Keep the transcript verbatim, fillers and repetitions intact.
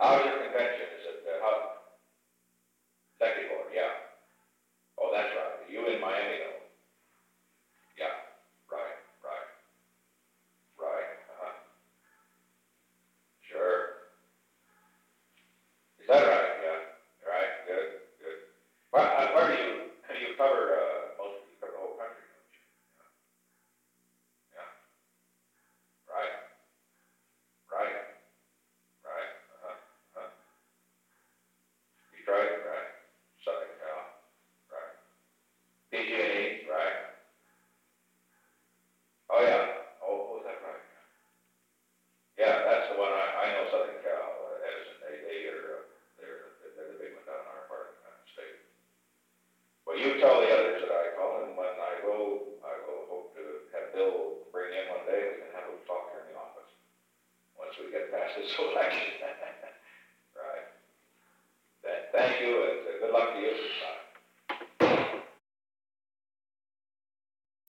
How's your convention? Is it, uh, how, second floor, yeah. Oh, that's right, you in Miami though. Yeah, right, right, right, uh-huh. Sure. Is that right? Yeah, right, good, good. Well, uh, where do you, you cover, uh, most, you cover the whole country, don't you? Yeah, right, right, right, uh-huh, uh-huh. Detroit, right, Southern Cal, right. P G and E, right. Oh, yeah, oh, was that right? Yeah, that's the one, I, I know Southern Cal, uh, Edison, they, they are, uh, they're, they're the big one down in our part of the United States. Well, you tell the others that I call, and when I go, I will hope to have Bill bring in one day, we can have a talk here in the office, once we get past this election.